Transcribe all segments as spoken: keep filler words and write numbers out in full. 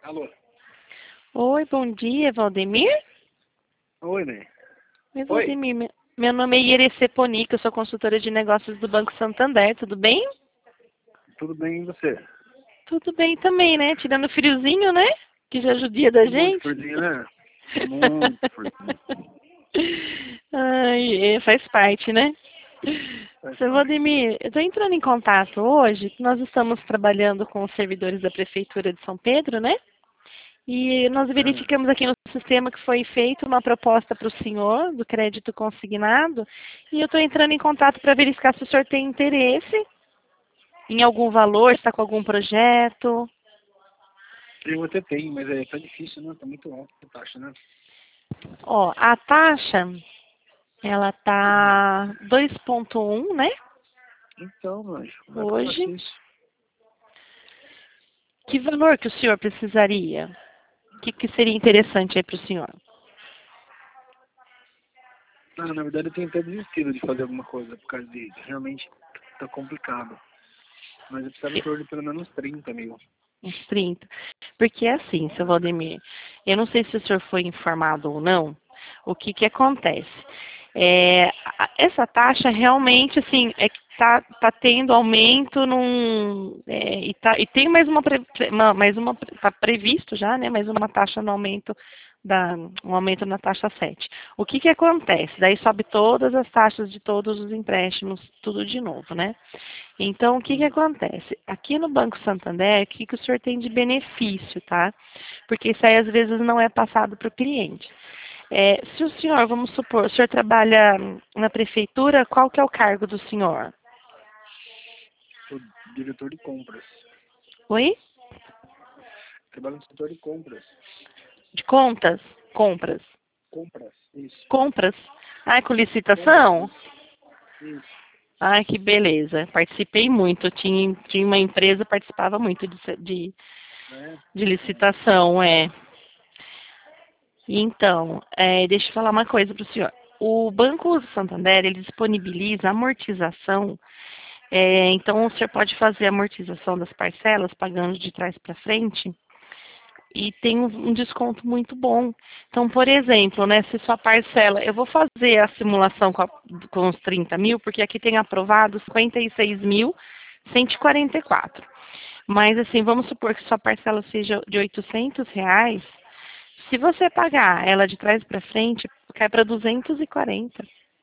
Alô? Oi, bom dia, Valdemir? Oi, Ney. Oi, Oi, Valdemir. me- Meu nome é Irecê Ponica, eu sou consultora de negócios do Banco Santander, tudo bem? tudo bem e você? Tudo bem também, né? Tirando o friozinho, né? Que já judia da Muito gente. friozinho, né? Muito friozinho. Ai, é, faz parte, né? Faz Seu parte. Valdemir, eu estou entrando em contato hoje, que nós estamos trabalhando com os servidores da Prefeitura de São Pedro, né? E nós Ah, verificamos aqui no sistema que foi feita uma proposta para o senhor do crédito consignado e eu estou entrando em contato para verificar se o senhor tem interesse em algum valor, está com algum projeto. eu até tenho, mas é, tá difícil, né? Tá muito alta a taxa, né? Ó, a taxa, ela Hum. tá dois ponto um, né? Então, anjo, como é que eu faço Hoje. isso? Que valor que o senhor precisaria? O que, que seria interessante aí para o senhor? Ah, na verdade, eu tenho até desistido de fazer alguma coisa, por causa de realmente tá complicado. Mas eu precisava em torno de pelo menos trinta mil. Uns trinta. Porque é assim, seu Valdemir, eu não sei se o senhor foi informado ou não, o que que acontece. É, a- essa taxa realmente, assim, é que tá, tá tendo aumento num, é, e, tá, e tem mais uma, pre- pre- uma- mais uma, tá previsto já, né, mais uma taxa no aumento da, um aumento na taxa sete. O que que acontece? Daí sobe todas as taxas de todos os empréstimos, tudo de novo, né? Então, o que que Hum. acontece? Aqui no Banco Santander, o que que o senhor tem de benefício, tá? Porque isso aí às vezes não é passado para o cliente. É, se o senhor, vamos supor, o senhor trabalha na prefeitura, qual que é o cargo do senhor? Sou diretor de compras. Oi? Trabalho no setor de compras. De contas? Compras. Compras, isso. Compras? Ai, com Compras, licitação? isso. Isso. Ai, que beleza. Participei muito. Tinha, tinha uma empresa, participava muito de, de, É, de então. licitação, é. Então, é, deixa eu falar uma coisa para o senhor. O Banco Santander, ele disponibiliza amortização. É, então, o senhor pode fazer a amortização das parcelas, pagando de trás para frente, e tem um, um desconto muito bom. Então, por exemplo, né, se sua parcela... Eu vou fazer a simulação com, a, com os trinta mil, porque aqui tem aprovado cinquenta e seis mil, cento e quarenta e quatro. Mas, assim, vamos supor que sua parcela seja de oitocentos reais. Se você pagar ela de trás para frente, cai para duzentos e quarenta.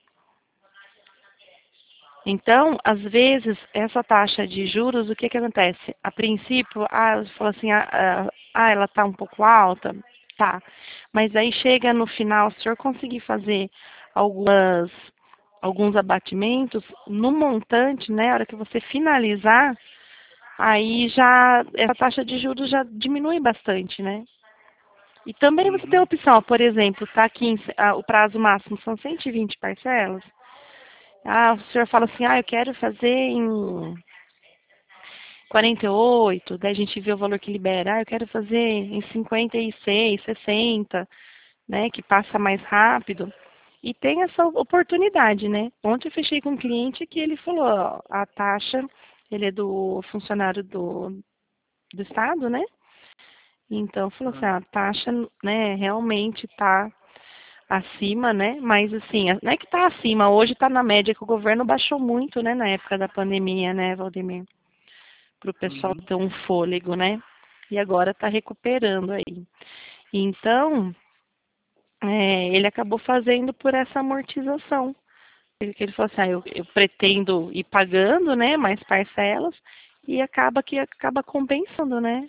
Então, às vezes, essa taxa de juros, o que que acontece? A princípio, ah, você fala assim, ah, ah, ah, ela está um pouco alta, tá. Mas aí chega no final, se o senhor conseguir fazer algumas, alguns abatimentos, no montante, né, a hora que você finalizar, aí já, essa taxa de juros já diminui bastante, né? E também você tem a Uhum. opção, por exemplo, tá aqui em- ah, o prazo máximo são cento e vinte parcelas. Ah, o senhor fala assim, ah, eu quero fazer em quarenta e oito, daí a gente vê o valor que libera. Ah, eu quero fazer em cinquenta e seis, sessenta, né, que passa mais rápido. E tem essa oportunidade, né? Ontem eu fechei com um cliente que ele falou, ó, a taxa, ele é do funcionário do, do Estado, né? Então, falou assim, Ah, ah, a taxa, né, realmente está acima, né? Mas assim, não é que está acima, hoje está na média, que o governo baixou muito, né, na época da pandemia, né, Valdemir? Para o pessoal uhum. ter um fôlego, né? E agora está recuperando aí. Então, é, ele acabou fazendo por essa amortização. Ele, que ele falou assim, ah, eu, eu pretendo ir pagando, né, mais parcelas, e acaba que acaba compensando, né?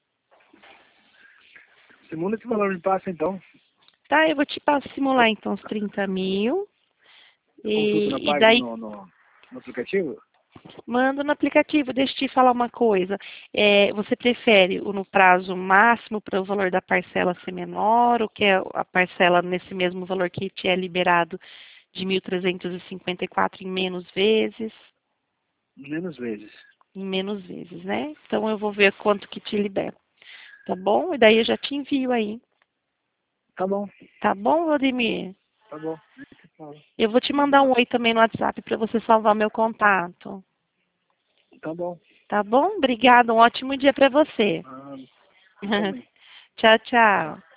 Simula esse valor de passe, então. Tá, eu vou te pa- simular então os trinta mil. Eu consulto na E, e página, daí no, no, no aplicativo. manda no aplicativo. Deixa eu te falar uma coisa. É, você prefere o no prazo máximo para o valor da parcela ser menor, ou quer a parcela nesse mesmo valor que te é liberado de mil trezentos e cinquenta e quatro em menos vezes? Menos vezes. Em menos vezes, né? Então eu vou ver quanto que te libera. Tá bom? E daí eu já te envio aí. Tá bom, Tá bom, Vladimir? tá bom. Aí você fala. Eu vou te mandar um oi também no WhatsApp para você salvar meu contato. Tá bom. Tá bom? Obrigada. Um ótimo dia para você. Ah, você também. Tchau, tchau.